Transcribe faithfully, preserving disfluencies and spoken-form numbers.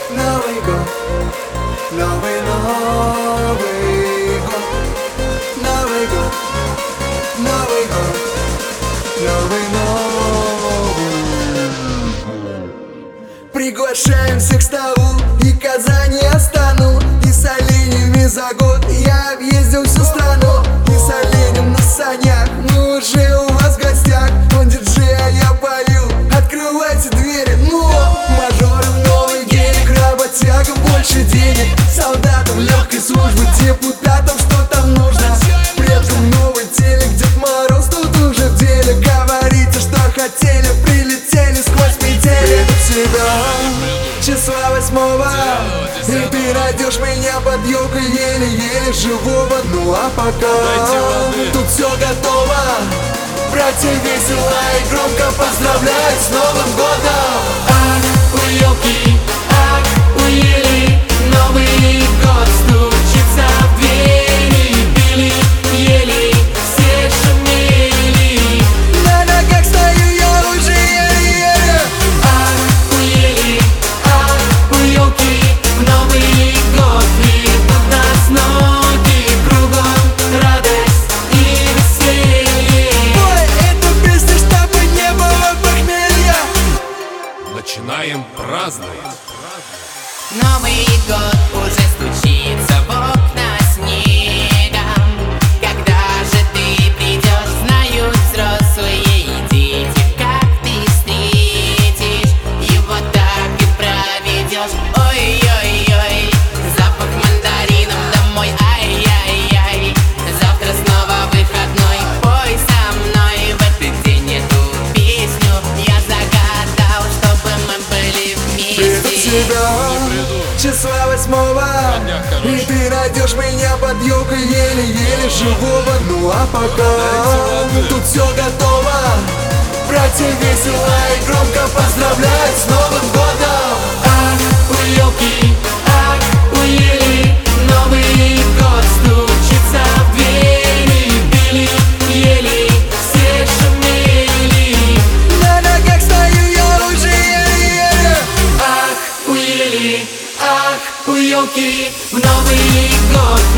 Новый год, новый, Новый год, Новый год, Новый год, Новый, Новый. Приглашаем всех к столу, и Казани Астану, и с оленями за год я объездил всю страну. И с оленем на санях, мы уже у вас в гостях. Он диджея, я полил, открывайте двери, ну мажорам новый гелик, работягам больше денег, солдатам легкой службы, депутатам что там нужно, предкам новый телек, Дед Мороз тут уже в деле. Говорите, что хотели, прилетели сквозь метели. Приду в себя числа восьмого, и ты найдешь меня под елкой еле-еле живого. Ну а пока тут все готово, братья весело и громко поздравляют с Новым годом. Ах, у елки, ах, у ели, Новый год стучится в двери. Пили, ели, все шумели. На ногах стою я уже еле-еле. Ах, у ели, ах, у елки, в Новый год ведут нас ноги. Кругом радость и веселье. Ой, эту песню, чтобы не было похмелья. Начинаем праздновать. Новый год уже стучится в окна снегом. Когда же ты придешь, знают взрослые и дети. Как ты встретишь его, так и проведешь. Ой-ой-ой, запах мандарином домой. Ай-яй-яй, завтра снова выходной. Пой со мной в этот день эту песню. Я загадал, чтобы мы были Приду в вместе. себя числа восьмого, и ты найдешь меня под елкой еле-еле живого. Ну а пока тут все готово, братья весело и громко поздравляют с Новым годом. Ах, у елки, ах, у ели, Новый год стучится в двери. Пили, ели, все шумели. На ногах стою я уже еле-еле. Ах, у ели, ах, у елки, в Новый год